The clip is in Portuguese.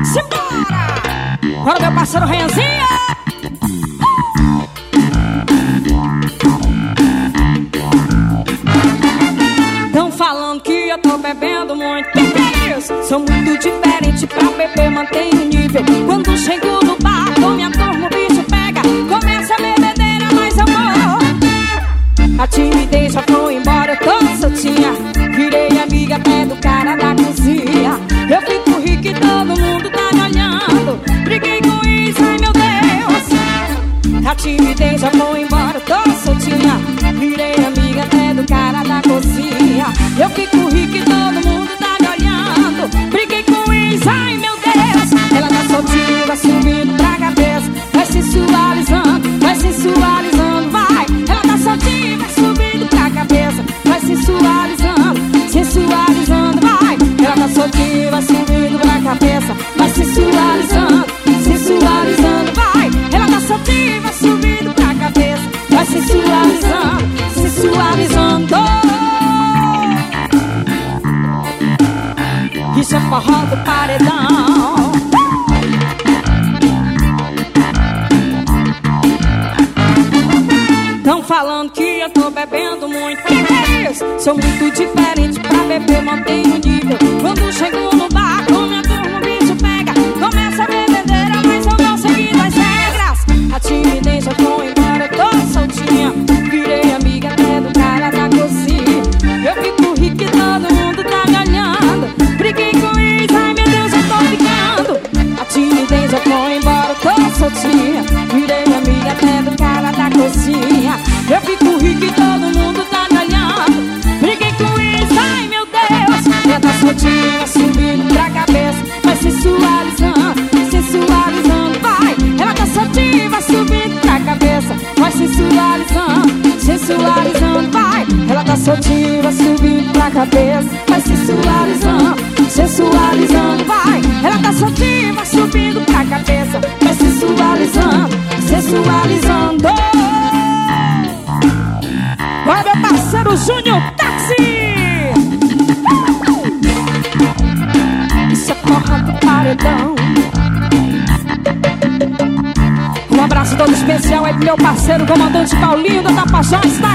Simbora! Bora, meu parceiro Renzinha! Tão falando que eu tô bebendo muito. Que é isso? Sou muito diferente pra beber, mantenho o nível. Quando chego no bar, com minha turma o bicho pega. Começa a bebedeira, mas amor, a timidez já foi embora, eu tô soltinha. Virei amiga até do cara da cozinha. Eu fico rica e todo mundo tá me olhando. Briguei com isso, ai meu Deus. A timidez já foi embora, eu tô soltinha. Virei amiga até do cara da cozinha. Eu fico rica e todo mundo tá me olhando. Briguei com isso, ai meu Deus. Ela tá soltinha, vai subindo pra cabeça. Vai sensualizando, vai sensualizando, vai. Ela tá soltinha, vai subindo pra cabeça. Vai sensualizando, sensualizando, vai. Ela tá soltinha, vai subindo pra cabeça. Vai sensualizando, sensualizando, vai. Ela tá soltinha, vai subindo pra cabeça. Vai sensualizando, sensualizando. Isso é forró do paredão. Tão falando que eu tô bebendo muito. Que é isso? Sou muito diferente pra beber, mantenho o nível. Quando chego no bar, com minha turma o bicho pega. Começa a bebedeira, mas eu não segui as regras. A timidez já foi embora, eu tô soltinha. Virei amiga até do cara da cozinha. Eu fico rica e todo mundo tá me olhando. Briguei com isso, ai meu Deus, eu tô ficando. A timidez já foi embora, eu tô soltinha. Virei amiga até do cara da cozinha. Eu fico rica e todo mundo tá me olhando. Briguei com isso, ai meu Deus. Ela tá soltinha, subindo pra cabeça. Vai sensualizando, sensualizando, vai. Ela tá soltinha, vai subindo pra cabeça. Vai sensualizando, sensualizando, vai. Ela tá soltinha, vai subindo pra cabeça. Vai sensualizando, sensualizando, vai. Ela tá soltinha, vai subindo pra cabeça. Vai sensualizando, sensualizando. Vai, meu parceiro Júnior Táxi! Isso é forró do paredão. Um abraço todo especial aí pro meu parceiro comandante Paulinho da Tapajós, tá?